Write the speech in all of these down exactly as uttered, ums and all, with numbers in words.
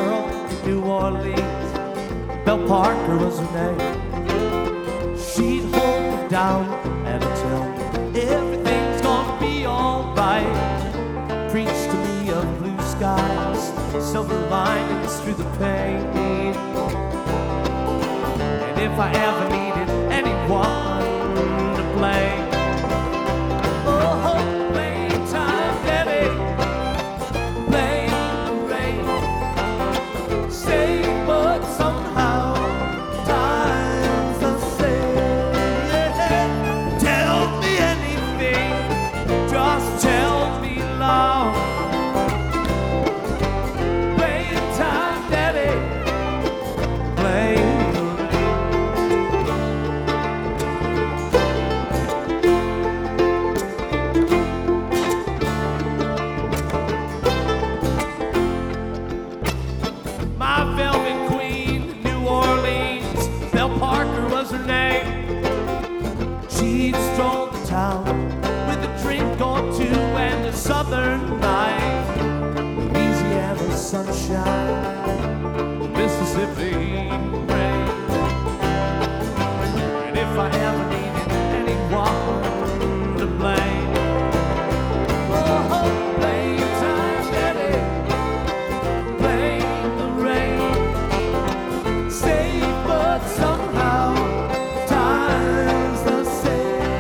girl in New Orleans. Belle Parker was her name. She'd hold me down and tell me everything's gonna be alright. Preach to me of blue skies, silver linings through the pain. And if I ever needed anyone to blame, oh, blame time, Debbie, blame the rain. Say, but somehow time's the same. Tell me anything, just tell me love. Blame time, Debbie, blame. With a drink or two and a southern night, Louisiana sunshine, Mississippi rain. And if I ever needed anyone to blame, oh, blame time, Daddy, blame the rain. Safe, but somehow time's the same.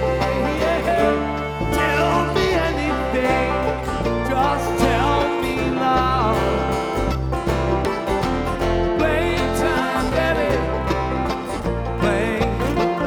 Just tell me love. Blame time, Daddy, blame the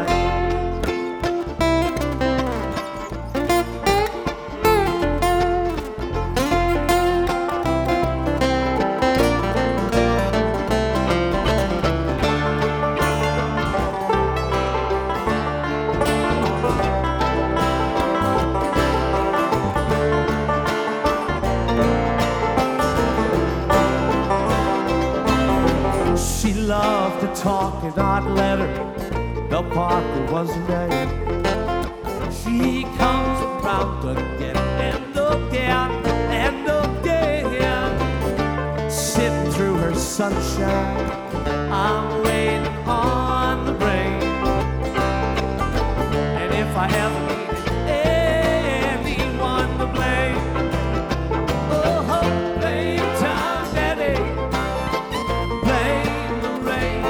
She loved to talk and I'd let her. Belle Parker was her name. She comes around again and again and again. Sitting through her sunshine, I'm waiting on the rain. And if I ever needed anyone to blame, oh, blame time, Daddy, blame the rain.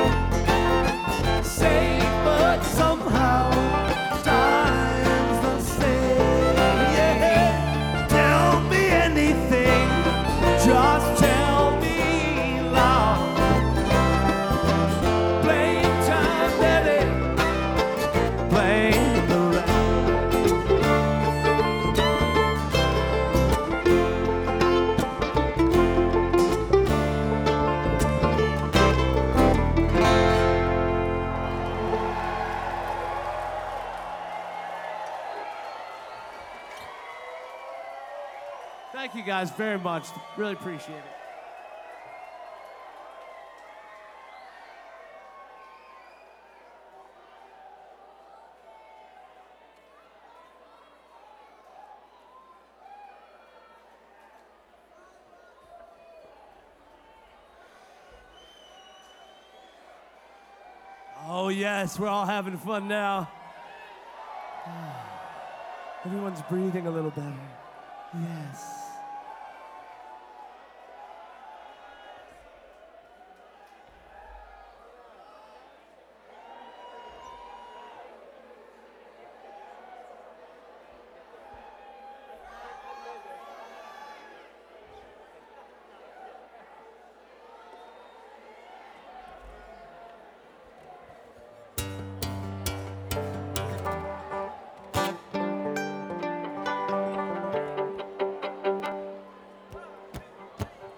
Say, but somehow time's the same. Yeah. Tell me anything, just tell me love. Blame time, Daddy, blame the rain. Thank you guys very much. Really appreciate it. Oh yes, we're all having fun now. Everyone's breathing a little better. Yes.